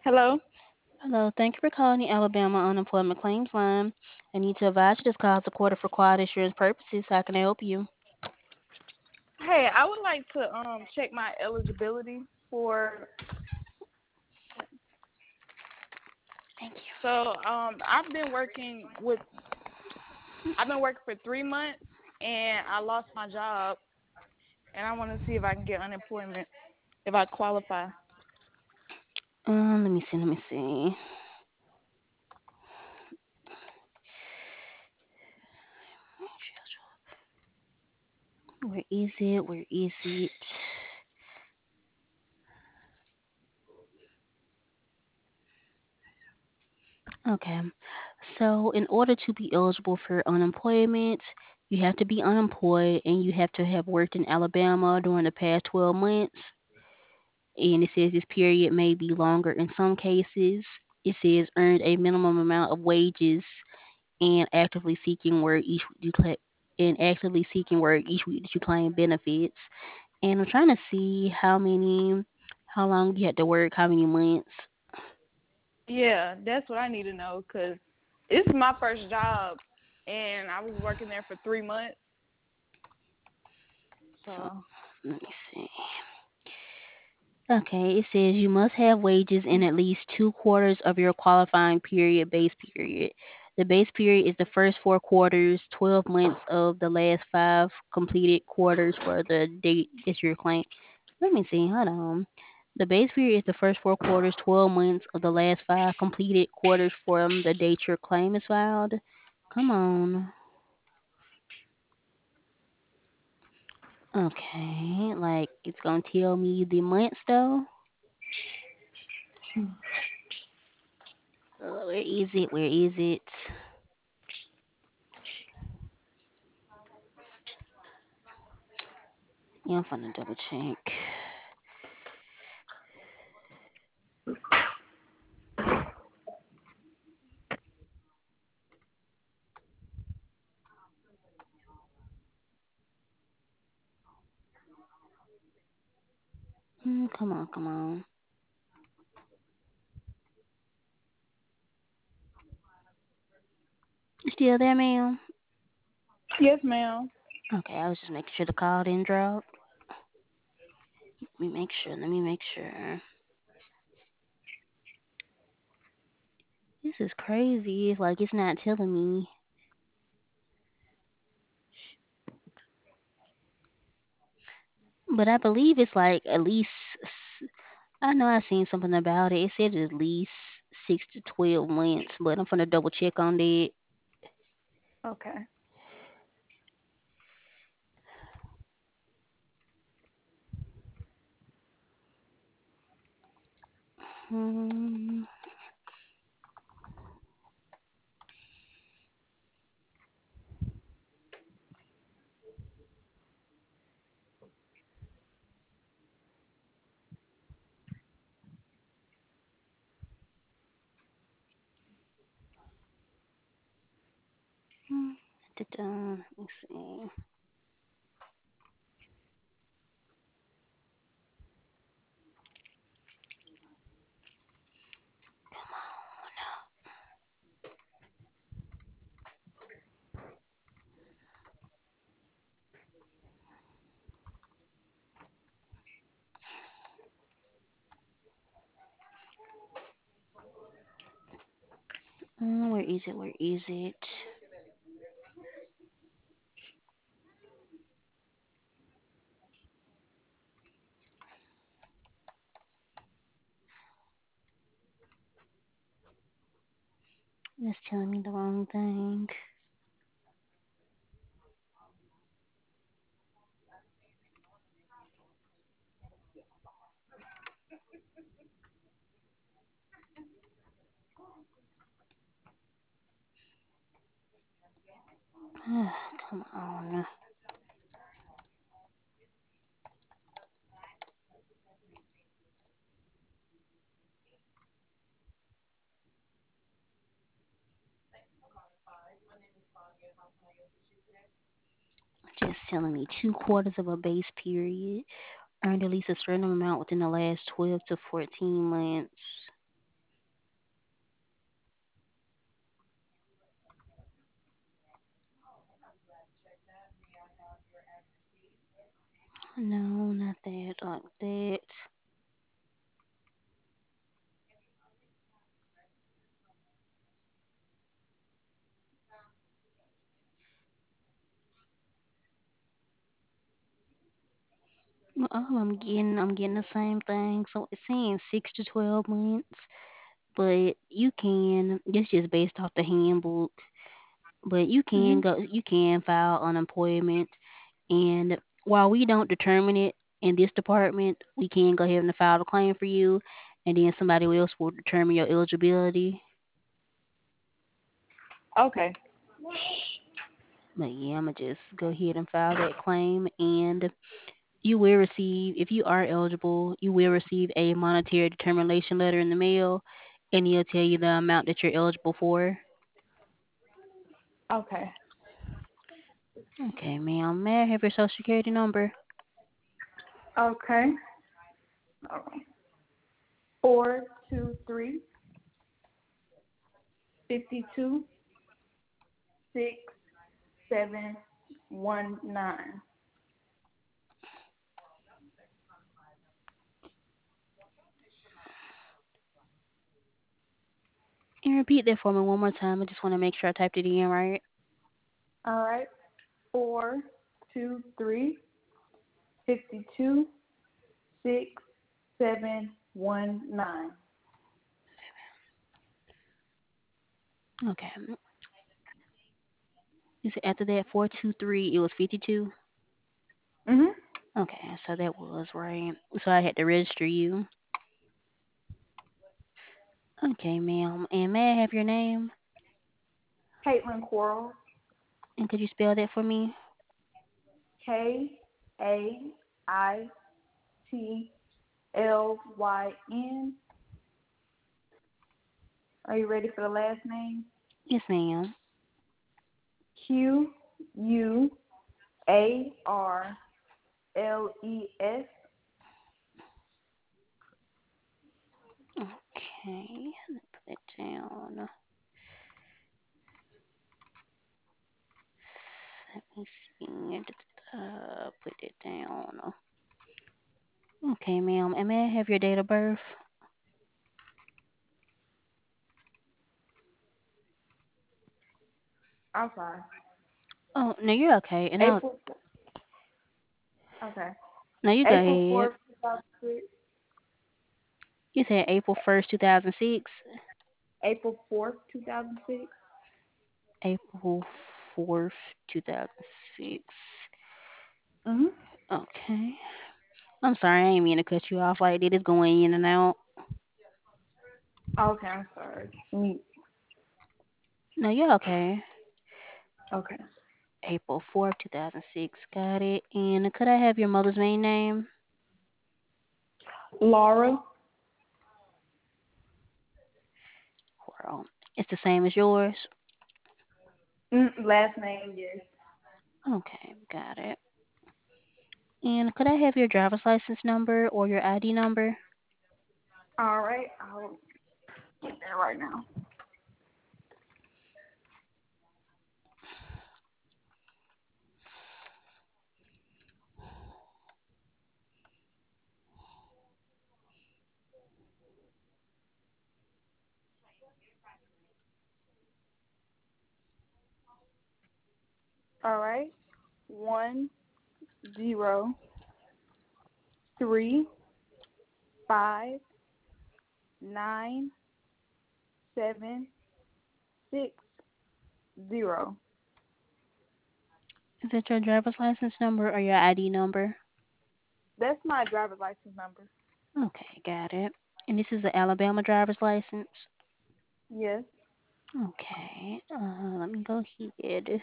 Hello. Hello, thank you for calling the Alabama Unemployment Claims Line. I need to advise you this call is recorded for quality assurance purposes. How can I help you? Hey, I would like to check my eligibility for. Thank you. So I've been working for 3 months and I lost my job and I want to see if I can get unemployment if I qualify. Let me see. Where is it? Where is it? Okay. So, in order to be eligible for unemployment, you have to be unemployed and you have to have worked in Alabama during the past 12 months. And it says this period may be longer in some cases. It says earned a minimum amount of wages and actively seeking work each week that you claim benefits. And I'm trying to see how long you had to work, how many months. Yeah, that's what I need to know because it's my first job and I was working there for 3 months. So So let me see. Okay, it says you must have wages in at least 2 quarters of your qualifying period base period. The base period is the first 4 quarters, 12 months of the last five completed quarters for the date is your claim. Let me see, hold on. The base period is the first 4 quarters, 12 months of the last five completed quarters from the date your claim is filed. Come on. Okay, like it's gonna tell me the months though. Where is it? Where is it? Yeah, I'm finna double check. Come on, come on. You still there, ma'am? yes, ma'am. Okay, I was just making sure the call didn't drop. Let me make sure. Let me make sure. This is crazy. It's like it's not telling me. But I believe it's like at least. I know I seen something about it. It said at least 6 to 12 months, but I'm gonna double check on that. Okay. Hmm. Hmm. Let me see. Where is it? Where is it? It's telling me the wrong thing. Come on. Just telling me 2 quarters of a base period. Earned at least a certain amount within the last 12 to 14 months. No, not that. Like that. Well, I'm getting the same thing. So it's saying 6 to 12 months, but you can. It's just based off the handbook. But Mhm. you can file unemployment, and while we don't determine it in this department, we can go ahead and file a claim for you, and then somebody else will determine your eligibility. Okay. But yeah, I'm gonna just go ahead and file that claim, and you will receive, if you are eligible, you will receive a monetary determination letter in the mail, and it'll tell you the amount that you're eligible for. Okay. Okay, ma'am. May I have your social security number? Okay. All right. 423-52-6719. And repeat that for me one more time. I just want to make sure I typed it in right. All right. 423-52-6719. Okay. You said after that 423, it was 52. Mhm. Okay, so that was right. So I had to register you. Okay, ma'am. And may I have your name? Caitlin Quarles. And could you spell that for me? Kaittlyn. Are you ready for the last name? Yes, ma'am. Quarles. Okay, let me put it down. Let me see. Put it down. Okay, ma'am. And may I have your date of birth? I'm sorry. Oh, no, you're okay. And I'll, April. Okay. no, you go April ahead. 4th, 2006. You said April 1st, 2006. April 4th, 2006. April 4th, 2006. Mhm. Okay. I'm sorry, I ain't mean to cut you off like that. It's going in and out. Okay, I'm sorry. No, you're okay. Okay. April 4th, 2006. Got it. And could I have your mother's main name? Laura. Well, it's the same as yours. Last name, yes. Okay, got it. And could I have your driver's license number or your ID number? All right. I'll get that right now. All right. 1035976. Is that your driver's license number or your ID number? That's my driver's license number. Okay, got it. And this is the Alabama driver's license. Yes. Okay, let me go ahead.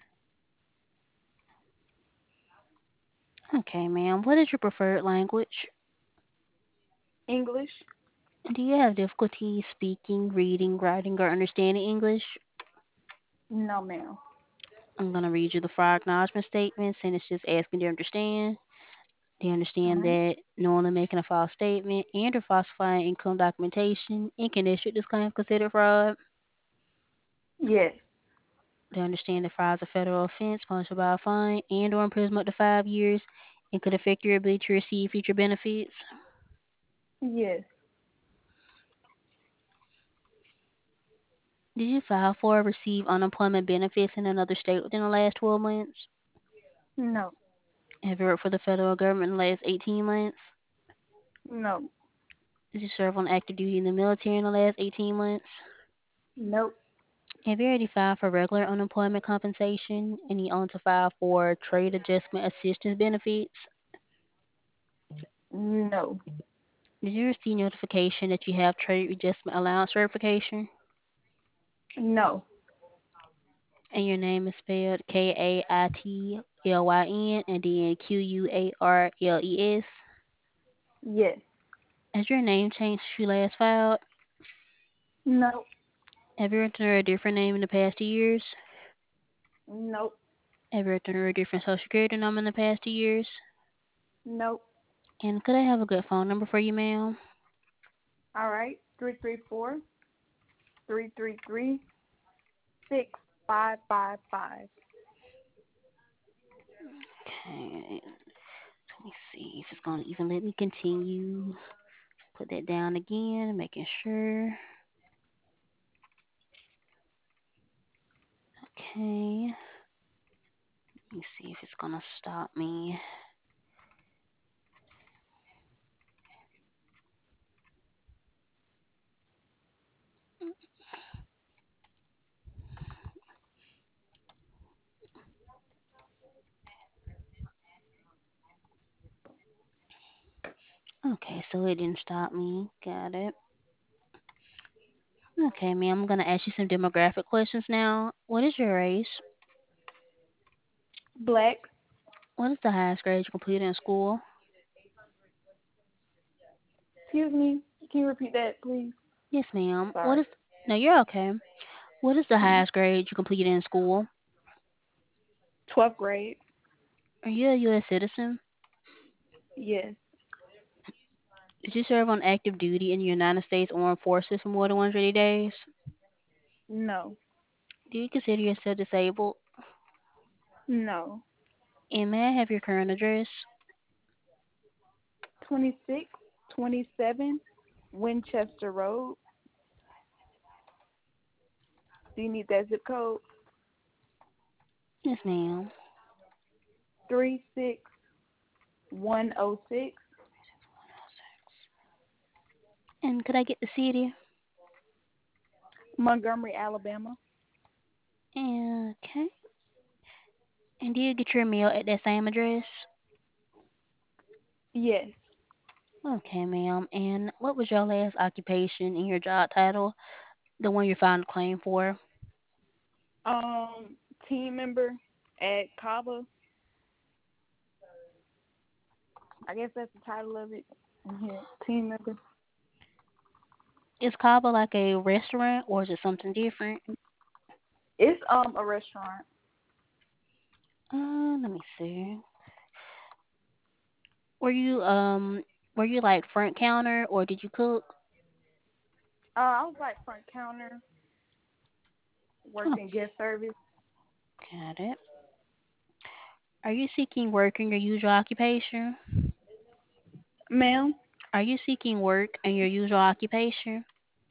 Okay, ma'am. What is your preferred language? English? Do you have difficulty speaking, reading, writing, or understanding English? No, ma'am. I'm going to read you the fraud acknowledgement statements, and it's just asking to understand. They All understand right. that knowingly making a false statement and or falsifying income documentation in connection with this claim is considered fraud. Yes. They understand that fraud is a federal offense punishable by a fine and or imprisonment up to 5 years, and could affect your ability to receive future benefits. Yes. Did you file for or receive unemployment benefits in another state within the last 12 months? No. Have you worked for the federal government in the last 18 months? No. Did you serve on active duty in the military in the last 18 months? Nope. Have you already filed for regular unemployment compensation and you own to file for trade adjustment assistance benefits? No. Did you receive notification that you have trade adjustment allowance verification? No. And your name is spelled Kaitlyn and then Quarles. Yes. Has your name changed since you last filed? Nope. Have you written under a different name in the past 2 years? Nope. Have you written under a different social security number in the past 2 years? Nope. And could I have a good phone number for you, ma'am? All right. 334-333-6555. Okay. Let me see if it's going to even let me continue. Put that down again, making sure. Okay. Let me see if it's going to stop me. Okay, so it didn't stop me. Got it. Okay, ma'am, I'm going to ask you some demographic questions now. What is your race? Black. What is the highest grade you completed in school? Excuse me. Can you repeat that, please? Yes, ma'am. What Sorry. is... No, you're okay. What is the highest grade you completed in school? 12th grade. Are you a U.S. citizen? Yes. Did you serve on active duty in the United States Armed Forces for more than 180 days? No. Do you consider yourself disabled? No. And may I have your current address? 2627 Winchester Road. Do you need that zip code? Yes, ma'am. 36106. And could I get the city? Montgomery, Alabama. Okay. And do you get your meal at that same address? Yes. Okay, ma'am. And what was your last occupation and your job title? The one you filed a claim for? Um, Team member at Kava. I guess that's the title of it. Yeah. Team member. Is Cabo like a restaurant or is it something different? It's a restaurant. Let me see. Were you were you like front counter or did you cook? I was like front counter, Oh, working guest service. got it. Are you seeking work in your usual occupation? Ma'am. Are you seeking work in your usual occupation?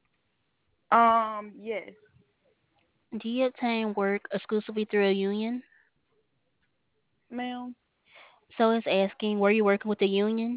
Yes. Do you obtain work exclusively through a union? Ma'am. So it's asking, were you working with a union?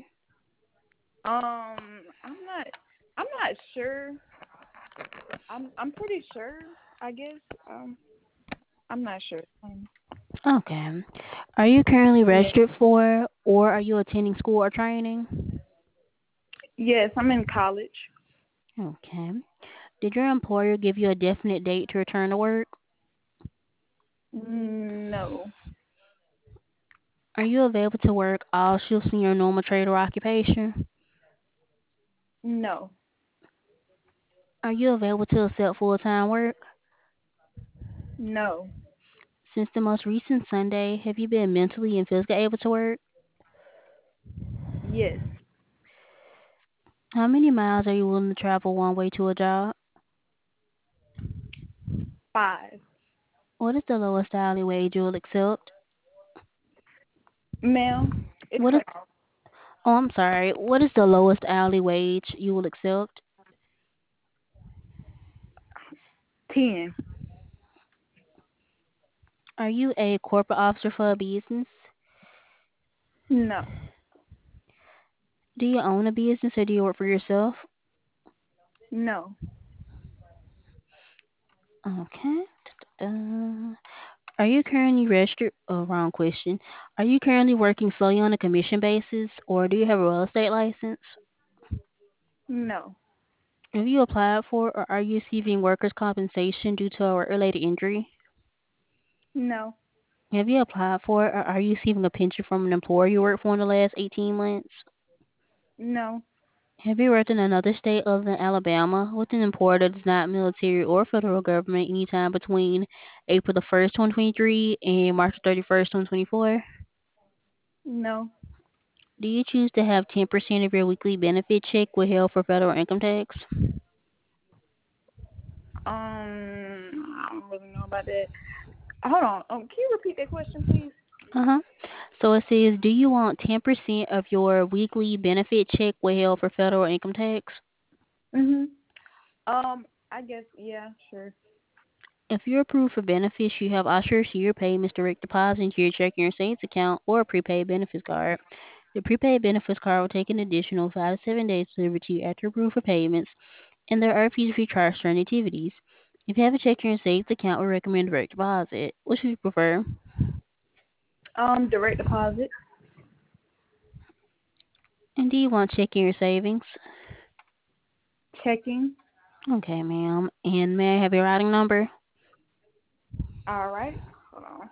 I'm not sure. I'm pretty sure. I guess. I'm not sure. Okay. Are you currently Yeah. registered for or are you attending school or training? Yes, I'm in college. Okay. Did your employer give you a definite date to return to work? No. Are you available to work all shifts in your normal trade or occupation? No. Are you available to accept full-time work? No. Since the most recent Sunday, have you been mentally and physically able to work? Yes. How many miles are you willing to travel one way to a job? 5. What is the lowest hourly wage you'll accept? Ma'am, It What is? cut off. Oh, I'm sorry. What is the lowest hourly wage you will accept? 10. Are you a corporate officer for a business? No. Do you own a business or do you work for yourself? No. Okay. Are you currently registered? Oh, wrong question. Are you currently working solely on a commission basis or do you have a real estate license? No. Have you applied for or are you receiving workers' compensation due to a work-related injury? No. Have you applied for or are you receiving a pension from an employer you worked for in the last 18 months? No. Have you worked in another state other than Alabama with an employer that is not military or federal government anytime between April the 1st, 2023 and March 31st, 2024? No. Do you choose to have 10% of your weekly benefit check withheld for federal income tax? I don't really know about that. Hold on. Can you repeat that question, please? Uh-huh. So it says, do you want 10% of your weekly benefit check withheld for federal income tax? Mhm. I guess yeah, sure. If you're approved for benefits, you have access to your payments direct deposit into your checking or savings account or a prepaid benefits card. The prepaid benefits card will take an additional 5 to 7 days to deliver to you after approved for payments, and there are fees if you charge certain activities. If you have a checking or savings account, we recommend direct deposit. What should you prefer? Direct deposit. And do you want checking or savings? Checking. Okay, ma'am. And may I have your routing number? All right. Hold on.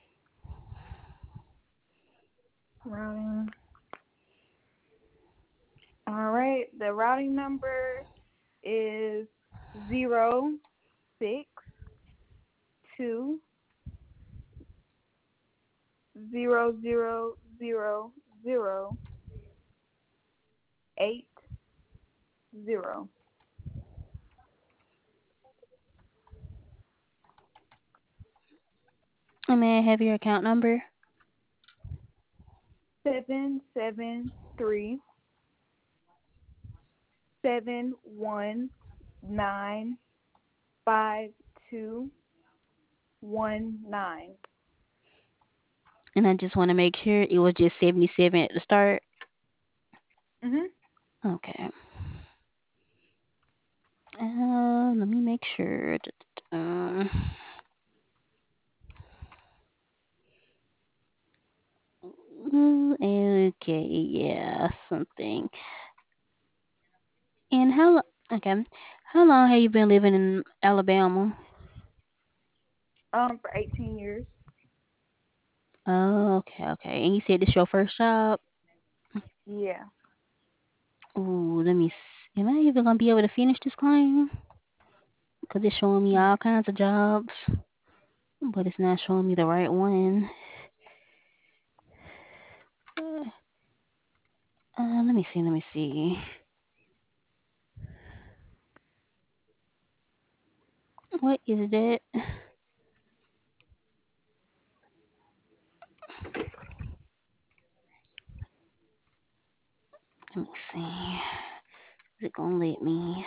Routing. All right. The routing number is 062 000 080. And may I have your account number? 773 719 5219. And I just want to make sure it was just 77 at the start. Mhm. Okay. Let me make sure. Okay, yeah, something. And okay, how long have you been living in Alabama? For 18 years. Oh, okay. And you said this your first job? Yeah. Ooh, am I even gonna be able to finish this claim? Because it's showing me all kinds of jobs, but it's not showing me the right one. Let me see. What is that? Let me see. Is it gonna let me?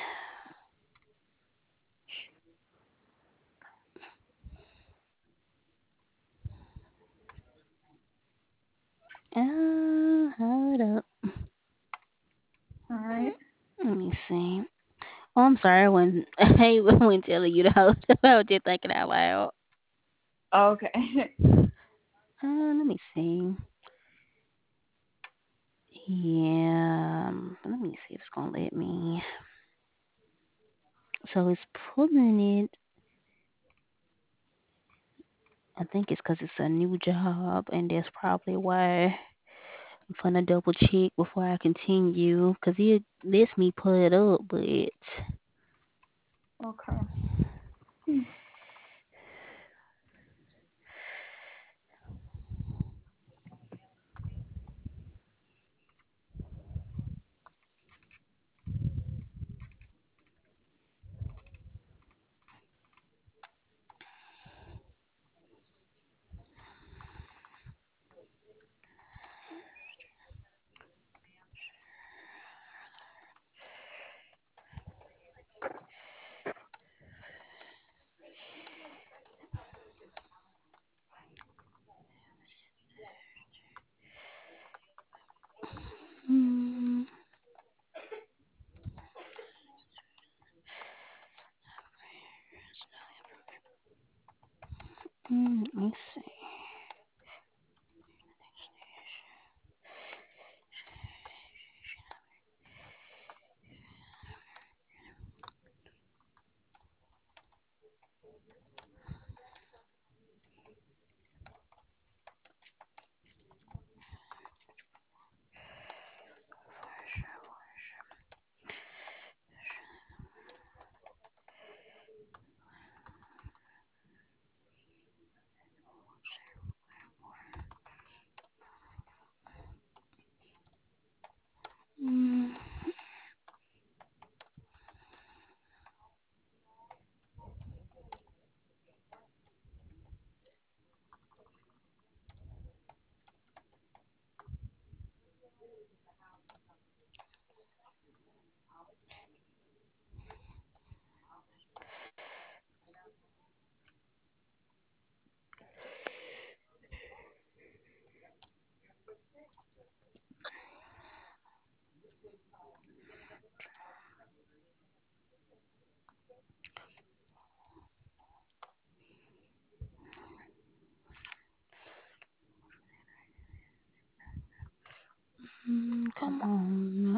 Hold up. All right. Let me see. Oh, I'm sorry when I when telling you the host. I was just thinking out loud. Okay. Let me see. Yeah. Let me see if it's gonna let me. So it's pulling it. I think it's because it's a new job, and that's probably why. I'm gonna double check before I continue, because it lets me pull it up, but Okay. Let me see. Mm, come on.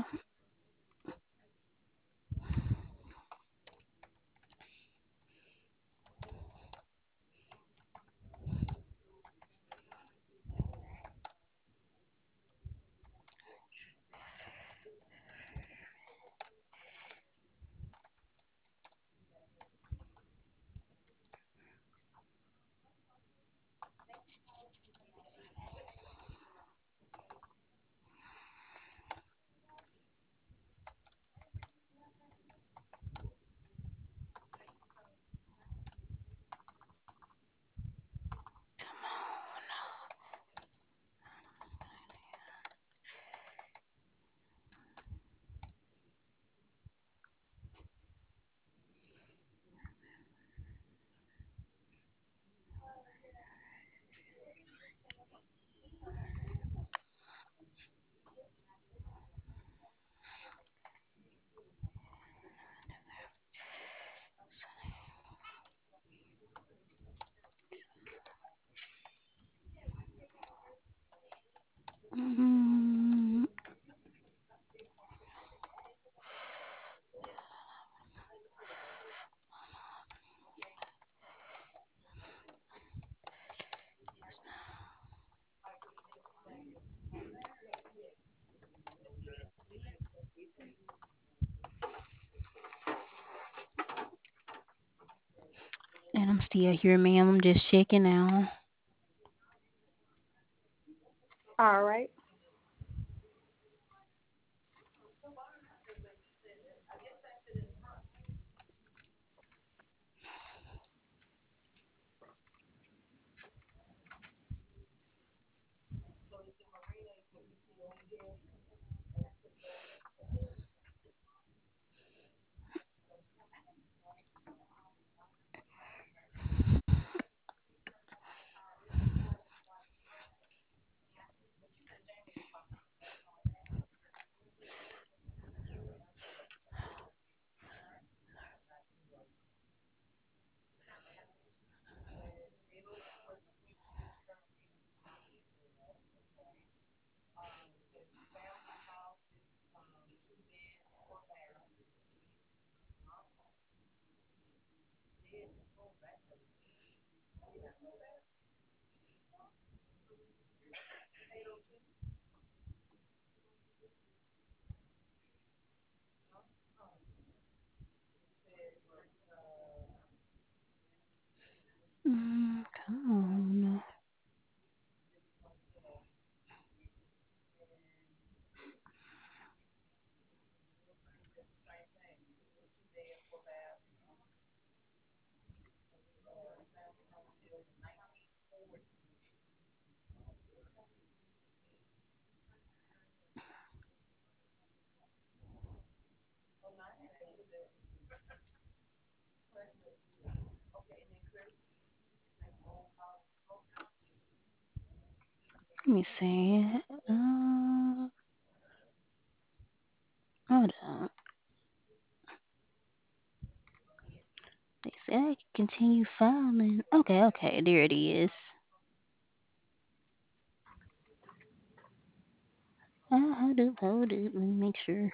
Mm, and I'm still here, ma'am. I'm just checking out. All right. Come on. Let me see. Uh, hold on. Say I can continue filing. Okay, okay, there it is. Hold up. Let me make sure.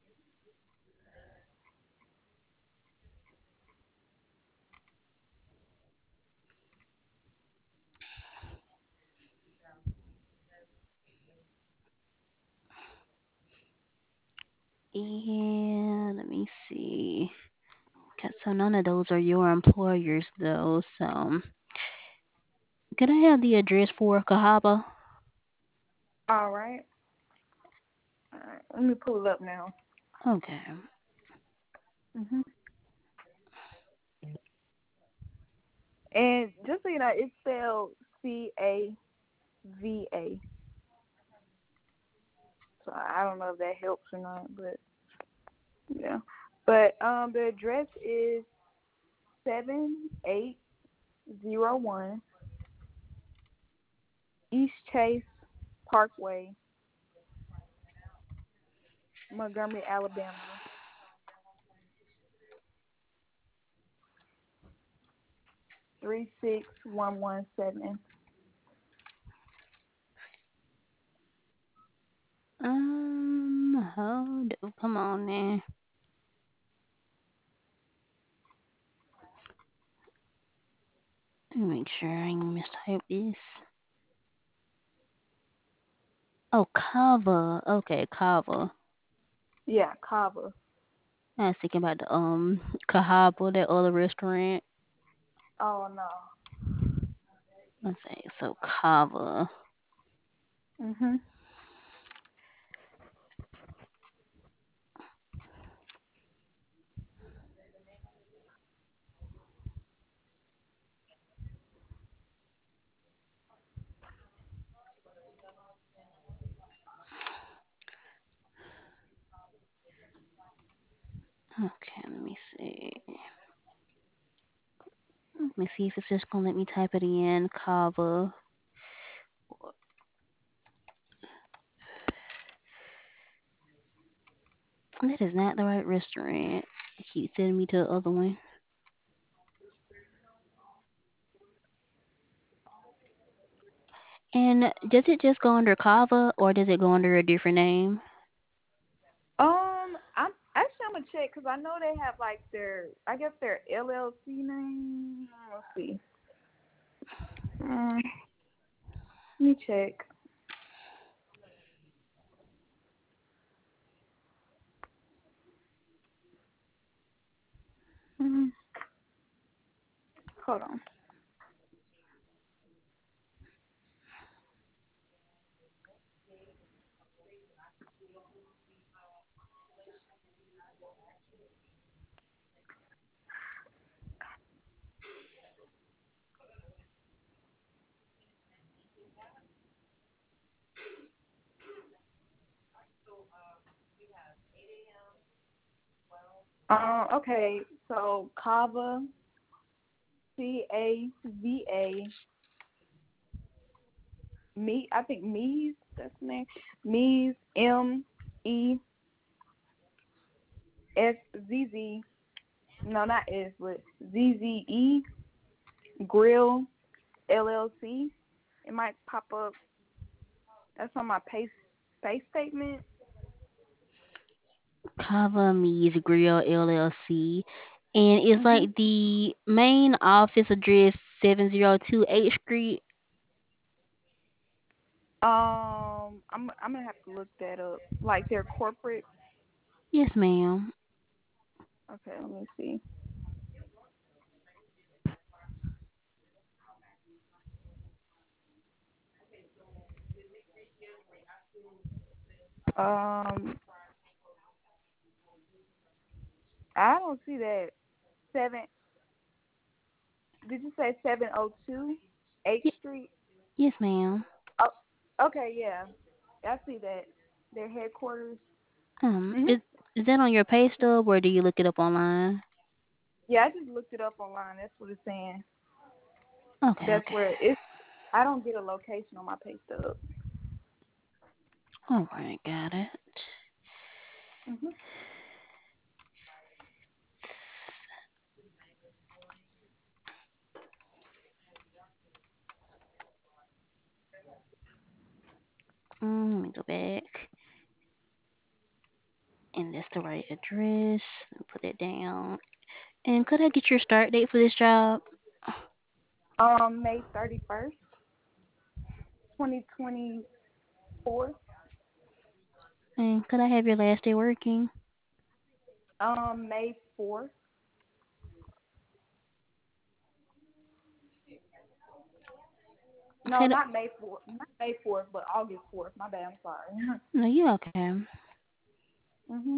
And let me see. Okay, so none of those are your employers though. So could I have the address for Cahaba? All right. All right. Let me pull it up now. Okay. Mhm. And just so you know, it's spelled Cava. So I don't know if that helps or not, but yeah. But the address is 7801 East Chase Parkway, Montgomery, Alabama 36117. Hold up. Come on now. Let me make sure I ain't mistype this. Oh, Kava. Okay, Kava. Yeah, Kava. I was thinking about the Cahaba, that other restaurant. Oh no. Let's see. So Kava. Mhm. Okay, let me see. Let me see if it's just gonna let me type it in. Kava. That is not the right restaurant. It keeps sending me to the other one. And does it just go under Kava or does it go under a different name? I'm gonna check because I know they have like I guess their LLC name. Let's see. Let me check. Mm, hold on. Okay. So Kava, Cava, me. I think Mees. That's the name. Mees. MEESZZ. No, not S, but ZZE Grill LLC. It might pop up. That's on my pay statement. Kava Me's Grill LLC. And it's Mhm. like the main office address 702 H Street. I'm gonna have to look that up. Like their corporate. Yes, ma'am. Okay, let me see. Um, I don't see that. Seven. Did you say 702 H Y- Street? yes, ma'am. Oh, okay, yeah. I see that. Their headquarters. Um, Mhm. is is that on your pay stub or do you look it up online? Yeah, I just looked it up online. That's what it's saying. Okay, That's okay. where it's. I don't get a location on my pay stub. All right, got it. Mhm. me go back. And that's the right address. Put it down. And could I get your start date for this job? May 31st, 2024. And could I have your last day working? May 4th. No, Could I, not May 4th. Not May 4th, but August 4th. My bad. I'm sorry. no, you okay? Mhm.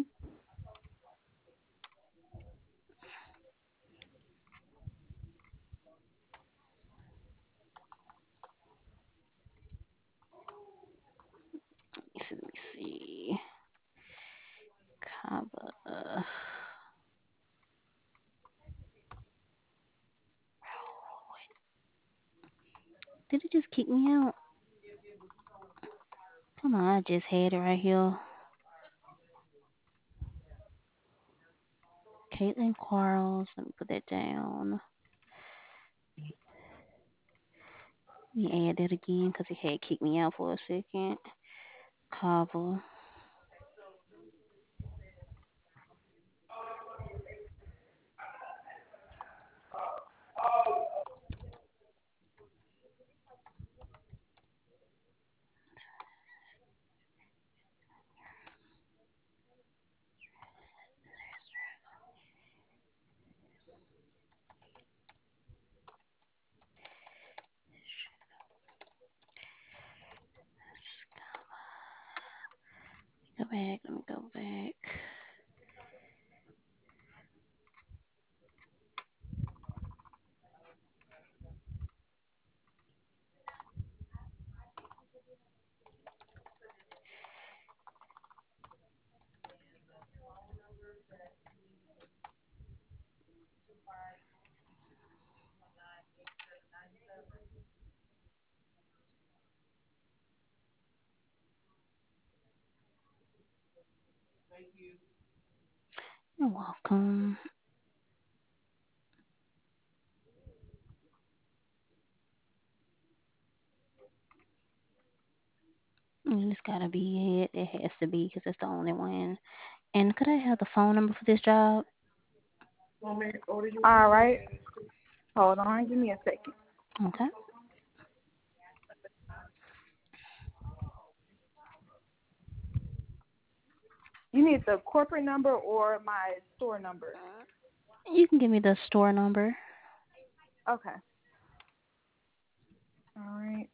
Let me see. Kava. Did it just kick me out? Come on, I just had it right here. Caitlin Quarles. Let me put that down. Let me add that again because it had kicked me out for a second. Kava. Go back. Let me go back. You're welcome. It's gotta be it. It has to be because it's the only one. And could I have the phone number for this job? All right. Hold on. Give me a second. Okay. You need the corporate number or my store number? You can give me the store number. Okay. All right.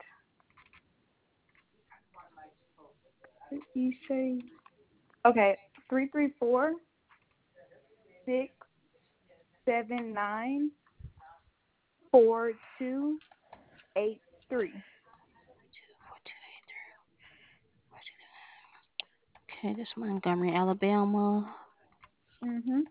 What did you say? Okay. 334-679-4283. Okay, this is Montgomery, Alabama. Mhm.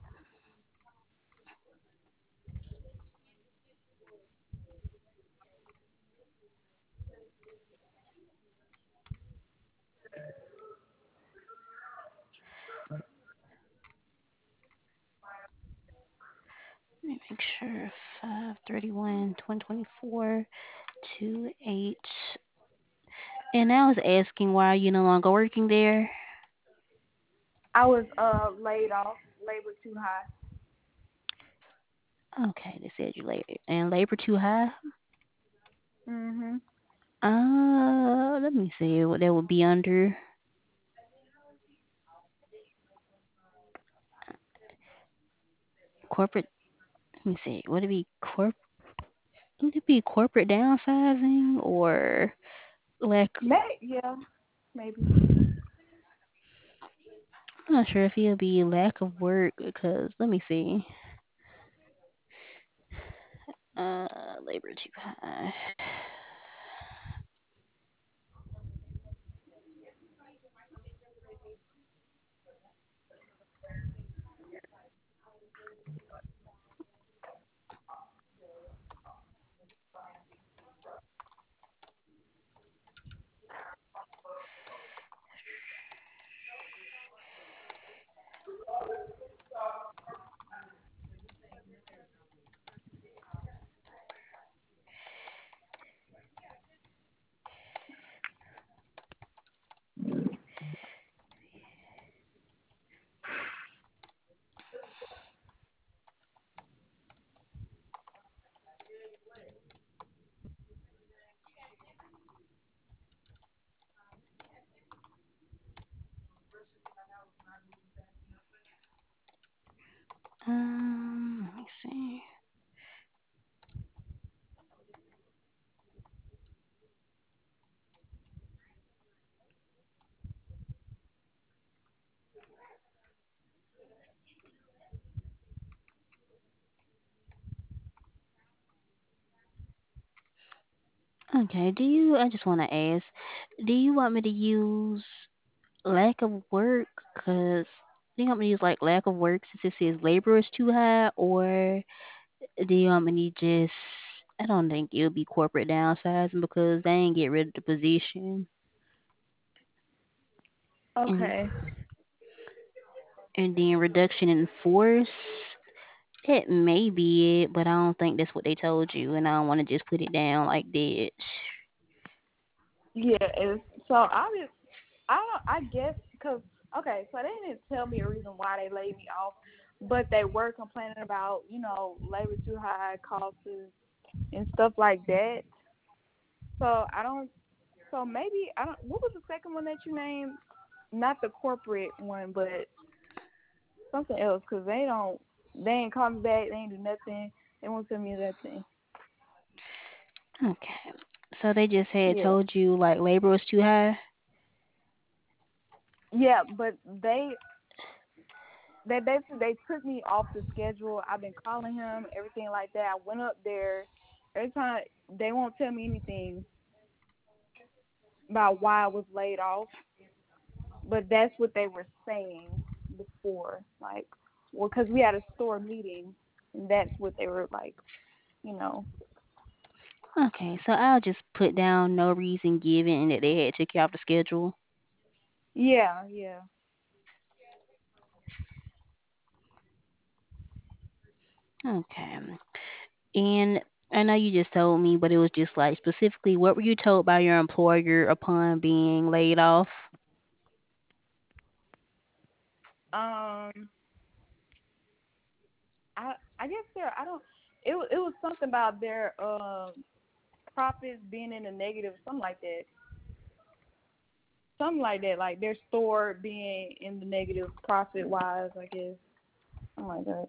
Let me make sure. 5/31/2024, 28. And I was asking why are you no longer working there? I was laid off. Labor too high. Okay, they said you labor and labor too high. Mhm. Let me see what that would be under. Corporate. Let me see. Would it be Would it be corporate downsizing or lack? Yeah, maybe. I'm not sure if it'll be lack of work because let me see. Labor too high. Okay. I just want to ask, do you want me to use lack of work? Cause do you want me to use like lack of work since it says labor is too high, or do you want me to just? I don't think it'll be corporate downsizing because they ain't get rid of the position, and Okay. and then reduction in force. It may be it, but I don't think that's what they told you, and I don't want to just put it down like that. Yeah. So I guess because okay, so they didn't tell me a reason why they laid me off, but they were complaining about labor too high costs and stuff like that. So I don't. So maybe I don't. What was the second one that you named? Not the corporate one, but something else. Cause they don't. They ain't call me back. They ain't do nothing. They won't tell me nothing. Okay. So they just had Yeah. told you like labor was too high. Yeah, but they basically they took me off the schedule. I've been calling him, everything like that. I went up there. Every time they won't tell me anything about why I was laid off, but that's what they were saying before. Like, well, because we had a store meeting, and that's what they were like. You know. Okay, so I'll just put down no reason given and that they had took you off the schedule. Yeah, yeah. Okay. And I know you just told me, but it was just like specifically what were you told by your employer upon being laid off? Um, I guess there. I don't. It was something about their profits being in the negative, something like that. Something like that, like their store being in the negative profit wise, I guess. Something like that.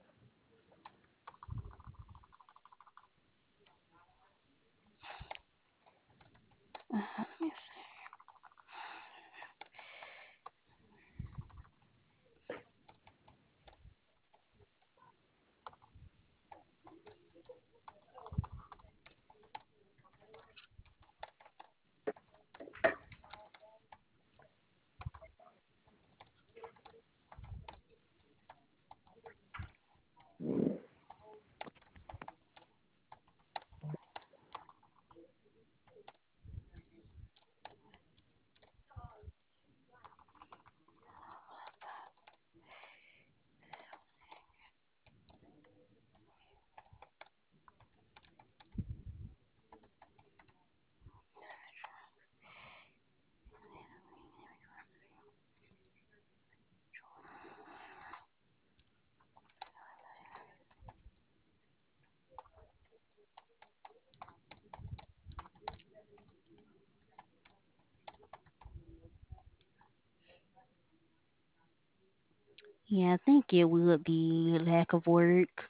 Yeah, I think it would be lack of work.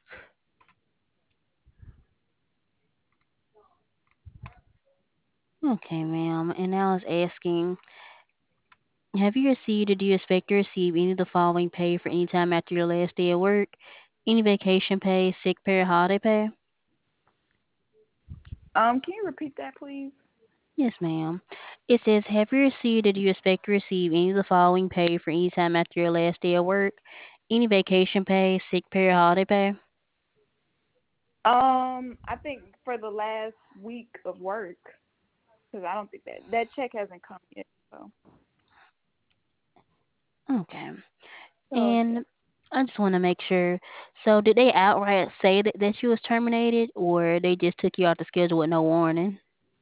Okay, ma'am. And I was asking, have you received or do you expect to receive any of the following pay for any time after your last day of work? Any vacation pay, sick pay, or holiday pay? Can you repeat that, please? Yes, ma'am. It says, have you received or do you expect to receive any of the following pay for any time after your last day of work? Any vacation pay, sick pay, or holiday pay? I think for the last week of work, because I don't think that check hasn't come yet. Okay. So yeah. And I just want to make sure. So, did they outright say that you was terminated, or they just took you off the schedule with no warning?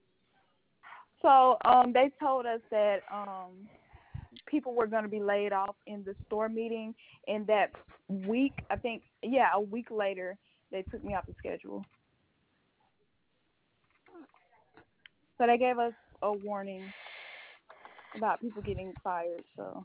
So they told us that people were going to be laid off in the store meeting, and that week, I think, yeah, a week later, they took me off the schedule. So they gave us a warning about people getting fired. So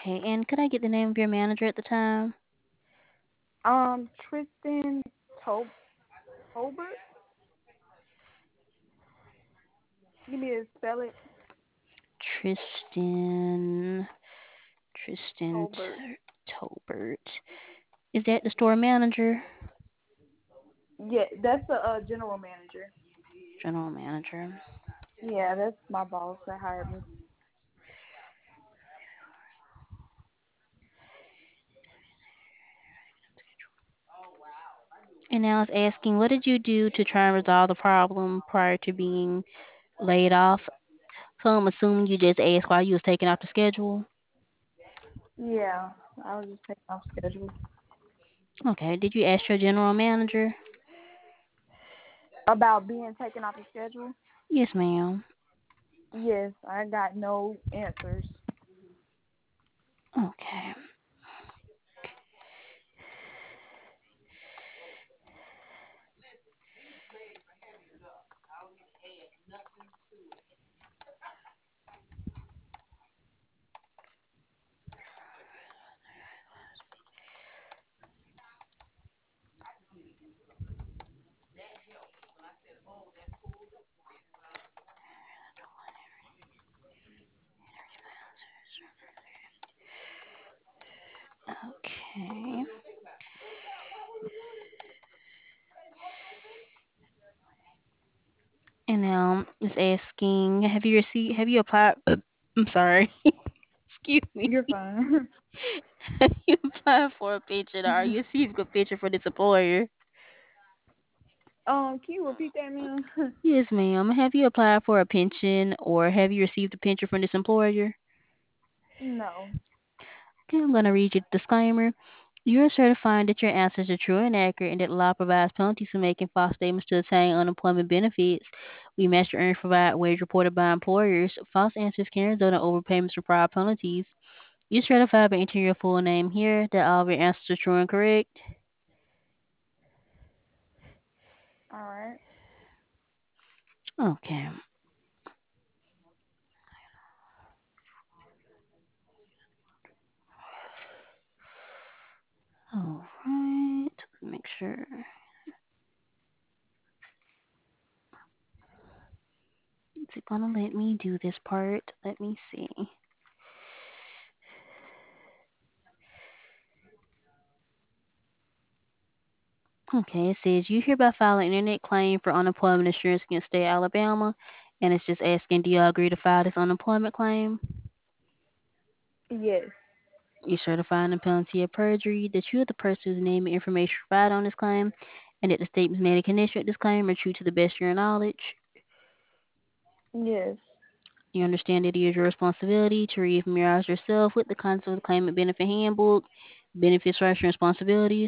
Okay, and could I get the name of your manager at the time? Tristan Tobert. You need to spell it. Tristan Tristan Tobert. Tolbert. Is that the store manager? Yeah, that's the general manager. General manager. Yeah, that's my boss that hired me. And now it's asking, what did you do to try and resolve the problem prior to being laid off? So I'm assuming you just asked why you was taking off the schedule. Yeah, I was just taking off schedule. Okay. Did you ask your general manager? About being taken off the schedule? Yes, ma'am. Yes, I got no answers. Okay. Okay. And now it's asking, have you applied? I'm sorry. Excuse me. You're fine. Have you applied for a pension or are you receiving a pension for this employer? Can you repeat that, ma'am? Yes, ma'am. Have you applied for a pension or have you received a pension from this employer? No. Okay, I'm going to read you the disclaimer. You are certifying that your answers are true and accurate and that the law provides penalties for making false statements to obtain unemployment benefits. We must earn provide wage reported by employers. False answers can result in overpayments or fraud penalties. You certify by entering your full name here that all of your answers are true and correct. All right. Okay. All right. Make sure. Is it gonna let me do this part? Let me see. Okay, it says you hereby file an internet claim for unemployment insurance against state of Alabama, and it's just asking, do you agree to file this unemployment claim? Yes. You certifying the penalty of perjury that you are the person whose name and information provided on this claim, and that the statements made in connection with this claim are true to the best of your knowledge. Yes. You understand that it is your responsibility to read familiarize yourself with the contents of the claimant benefit handbook, benefits, rights, and responsibilities.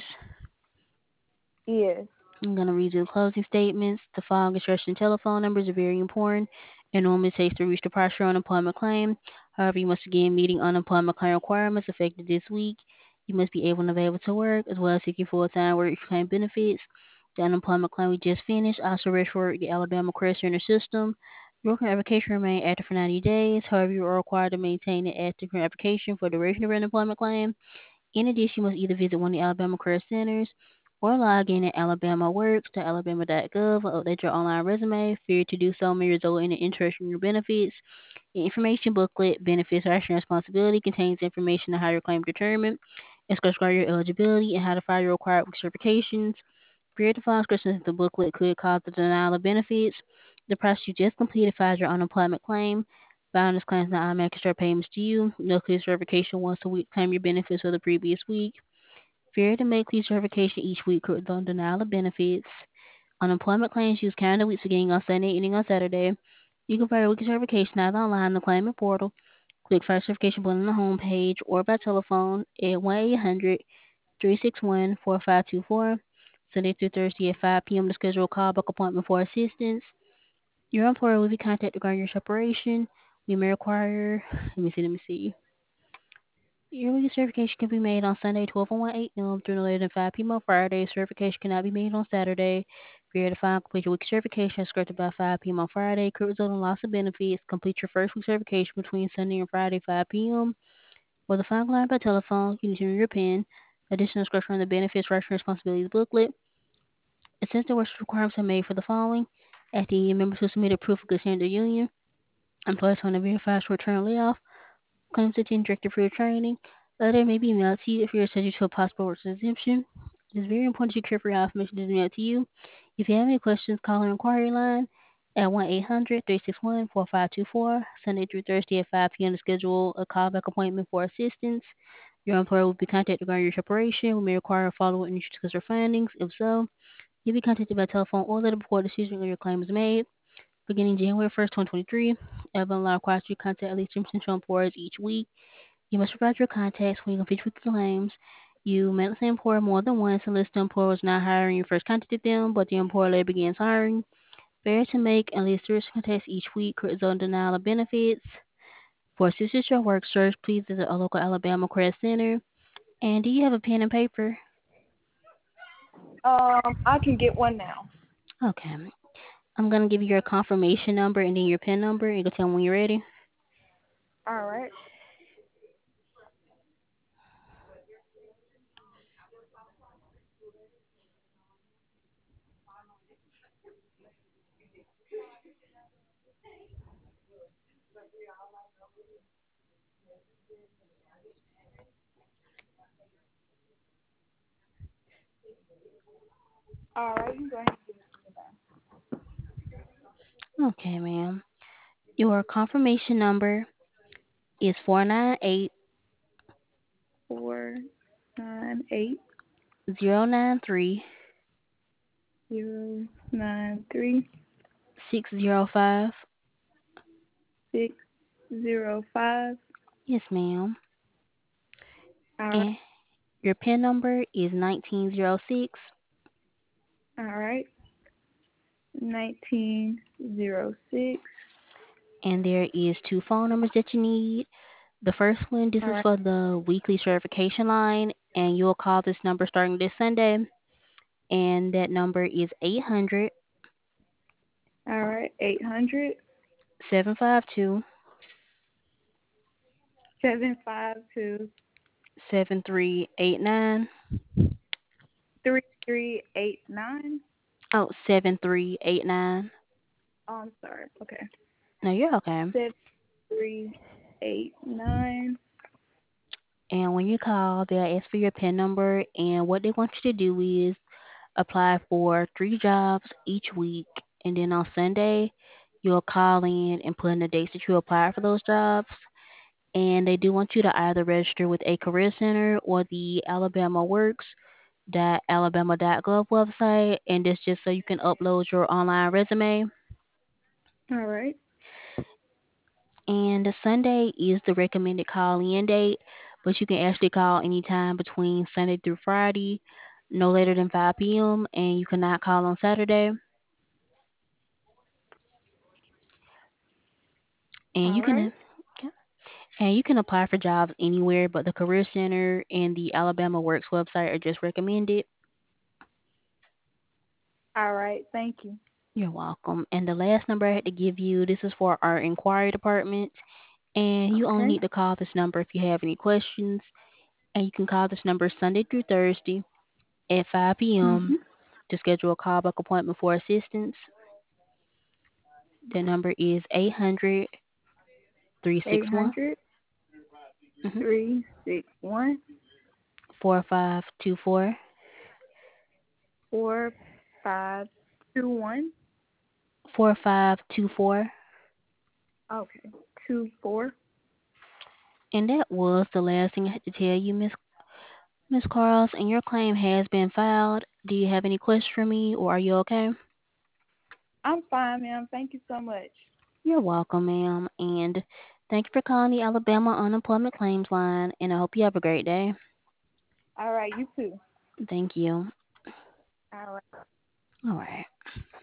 Yes. I'm going to read you the closing statements. The following instruction and telephone numbers are very important and normally takes to reach the partial unemployment claim. However, you must begin meeting unemployment claim requirements effective this week. You must be able and available to work as well as seeking full-time work to claim benefits. The unemployment claim we just finished also registered the Alabama Credit Center system. Your current application remain active for 90 days. However, you are required to maintain an active current application for the duration of your unemployment claim. In addition, you must either visit one of the Alabama Career Centers or log in at alabamaworks.alabama.gov or update your online resume. Failure to do so may result in an interruption in your benefits. The information booklet, Benefits, Rights, and Responsibility, contains information on how your claim is determined, describe your eligibility, and how to file your required certifications. Failure to file inscriptions in the booklet could cause the denial of benefits. The process you just completed files your unemployment claim. Filing this claim is not automatic start payments to you. No clear certification once a week claim your benefits for the previous week. Failure to make clear certification each week could result in denial of benefits. Unemployment claims use calendar weeks beginning on Sunday, ending on Saturday. You can file a weekly certification either online in the claimant portal. Click File Certification button on the home page or by telephone at 1-800-361-4524. Sunday through Thursday at 5 p.m. to schedule a callback appointment for assistance. Your employer will be contacted regarding your separation. We may require, let me see. Your weekly certification can be made on Sunday, 12:01 a.m. through no later than 5 p.m. on Friday. Certification cannot be made on Saturday. Failure to file and complete your weekly certification as scripted by 5 p.m. on Friday could result in loss of benefits. Complete your first week certification between Sunday and Friday, 5 p.m. For the final line by telephone, you need to enter your PIN. Additional instruction on the benefits, rights, and responsibilities booklet. Essential worship requirements are made for the following. At the end, members who submitted proof of good standing of the union. Employees on a verified short-term layoff. Claims that you directed for your training. Letter may be mailed to you if you are subject to a possible work exemption. It is very important that you care for your information that is mailed to you. If you have any questions, call our inquiry line at 1-800-361-4524, Sunday through Thursday at 5 p.m. to schedule a callback appointment for assistance. Your employer will be contacted regarding your separation. We may require a follow-up and you should discuss your findings. If so, you'll be contacted by telephone or letter before a decision on your claim is made. Beginning January 1st, 2023, Evan Law requires you to contact at least 3% of employers each week. You must provide your contacts when you complete with claims. You may not say employer more than once unless the employer was not hiring you first contacted them, but the employer later begins hiring. Fair to make at least 3 contacts each week could result in denial of benefits. For assistance your work search, please visit a local Alabama Credit Center. And do you have a pen and paper? I can get one now. Okay. I'm going to give you your confirmation number and then your PIN number. You can tell me when you're ready. All right. All right. You go ahead and give it to me now. Okay, ma'am. Your confirmation number is 498 498 093 093 605. 605. Yes, ma'am. All right. And your PIN number is 1906. All right. 1906. And there is two phone numbers that you need. The first one, this All is right. for the weekly certification line, and you'll call this number starting this Sunday. And that number is 800 All right. 800 752 752 7389. 3389. Oh, 7389. Oh, I'm sorry. Okay. No, you're okay. 7389. And when you call, they'll ask for your PIN number, and what they want you to do is apply for 3 jobs each week, and then on Sunday, you'll call in and put in the dates that you applied for those jobs. And they do want you to either register with a career center or the Alabama Works Alabama.gov website, and that's just so you can upload your online resume. All right. And the Sunday is the recommended call in date, but you can actually call anytime between Sunday through Friday, no later than 5 p.m., and you cannot call on Saturday. And All you right. can and you can apply for jobs anywhere, but the Career Center and the Alabama Works website are just recommended. All right. Thank you. You're welcome. And the last number I had to give you, this is for our inquiry department, and you only Okay. need to call this number if you have any questions. And you can call this number Sunday through Thursday at 5 p.m. Mhm. to schedule a callback appointment for assistance. The number is 800 361 800 361 4524. 4521. 4524. Okay. 24. And that was the last thing I had to tell you, Miss Carls. And your claim has been filed. Do you have any questions for me, or are you okay? I'm fine, ma'am. Thank you so much. You're welcome, ma'am. And thank you for calling the Alabama Unemployment Claims Line. And I hope you have a great day. All right. You too. Thank you. All right. All right.